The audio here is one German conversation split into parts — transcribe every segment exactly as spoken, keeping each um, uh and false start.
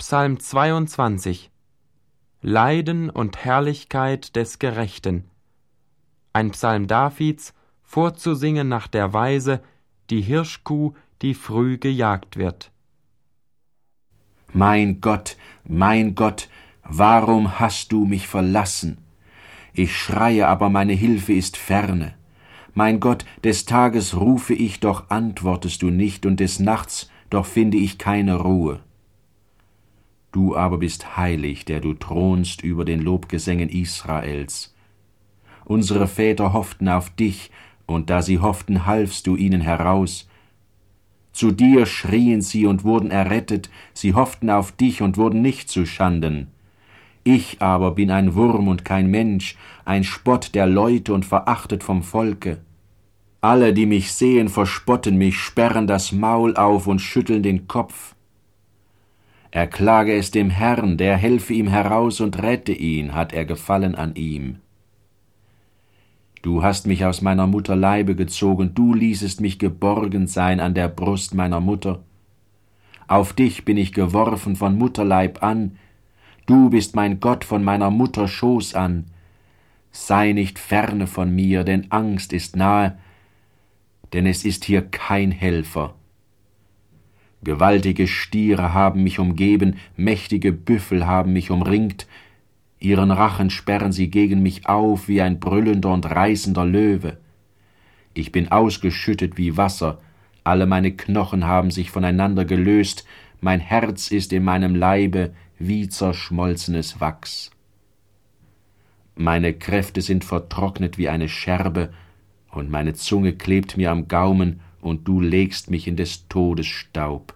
Psalm zweiundzwanzig. Leiden und Herrlichkeit des Gerechten. Ein Psalm Davids, vorzusingen nach der Weise, die Hirschkuh, die früh gejagt wird. Mein Gott, mein Gott, warum hast du mich verlassen? Ich schreie, aber meine Hilfe ist ferne. Mein Gott, des Tages rufe ich, doch antwortest du nicht, und des Nachts, doch finde ich keine Ruhe. Du aber bist heilig, der du thronst über den Lobgesängen Israels. Unsere Väter hofften auf dich, und da sie hofften, halfst du ihnen heraus. Zu dir schrien sie und wurden errettet, sie hofften auf dich und wurden nicht zu Schanden. Ich aber bin ein Wurm und kein Mensch, ein Spott der Leute und verachtet vom Volke. Alle, die mich sehen, verspotten mich, sperren das Maul auf und schütteln den Kopf. Erklage es dem Herrn, der helfe ihm heraus und rette ihn, hat er Gefallen an ihm. Du hast mich aus meiner Mutter Leibe gezogen, du ließest mich geborgen sein an der Brust meiner Mutter. Auf dich bin ich geworfen von Mutterleib an, du bist mein Gott von meiner Mutter Schoß an. Sei nicht ferne von mir, denn Angst ist nahe, denn es ist hier kein Helfer. Gewaltige Stiere haben mich umgeben, mächtige Büffel haben mich umringt, ihren Rachen sperren sie gegen mich auf wie ein brüllender und reißender Löwe. Ich bin ausgeschüttet wie Wasser, alle meine Knochen haben sich voneinander gelöst, mein Herz ist in meinem Leibe wie zerschmolzenes Wachs. Meine Kräfte sind vertrocknet wie eine Scherbe, und meine Zunge klebt mir am Gaumen, und du legst mich in des Todes Staub.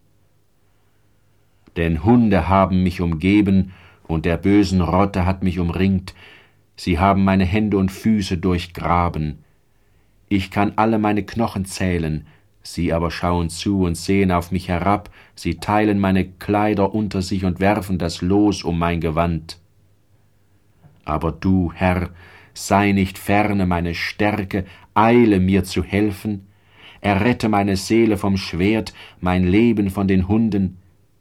Denn Hunde haben mich umgeben, und der bösen Rotte hat mich umringt, sie haben meine Hände und Füße durchgraben. Ich kann alle meine Knochen zählen, sie aber schauen zu und sehen auf mich herab, sie teilen meine Kleider unter sich und werfen das Los um mein Gewand. Aber du, Herr, sei nicht ferne meine Stärke, eile mir zu helfen, errette meine Seele vom Schwert, mein Leben von den Hunden.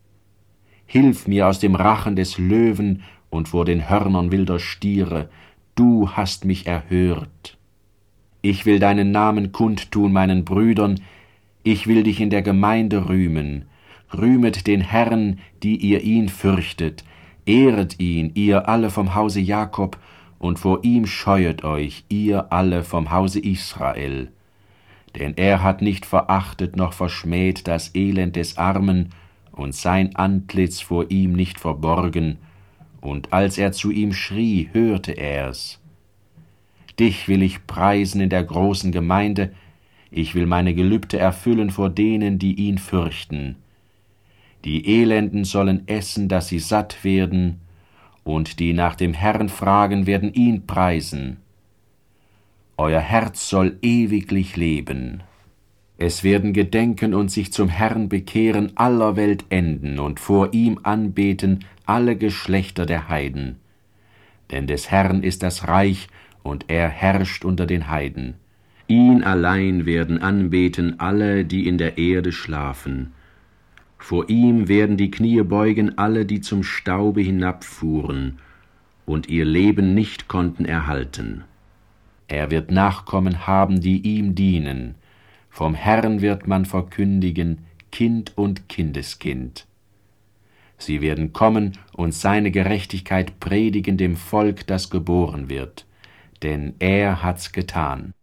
Hilf mir aus dem Rachen des Löwen und vor den Hörnern wilder Stiere, du hast mich erhört. Ich will deinen Namen kundtun meinen Brüdern, ich will dich in der Gemeinde rühmen. Rühmet den Herrn, die ihr ihn fürchtet, ehret ihn, ihr alle vom Hause Jakob, und vor ihm scheuet euch, ihr alle vom Hause Israel. Denn er hat nicht verachtet noch verschmäht das Elend des Armen, und sein Antlitz vor ihm nicht verborgen, und als er zu ihm schrie, hörte er's. Dich will ich preisen in der großen Gemeinde, ich will meine Gelübde erfüllen vor denen, die ihn fürchten. Die Elenden sollen essen, dass sie satt werden, und die nach dem Herrn fragen, werden ihn preisen. Euer Herz soll ewiglich leben. Es werden gedenken und sich zum Herrn bekehren aller Welt Enden und vor ihm anbeten alle Geschlechter der Heiden. Denn des Herrn ist das Reich, und er herrscht unter den Heiden. Ihn allein werden anbeten alle, die in der Erde schlafen. Vor ihm werden die Knie beugen alle, die zum Staube hinabfuhren und ihr Leben nicht konnten erhalten. Er wird Nachkommen haben, die ihm dienen. Vom Herrn wird man verkündigen, Kind und Kindeskind. Sie werden kommen und seine Gerechtigkeit predigen dem Volk, das geboren wird, denn er hat's getan.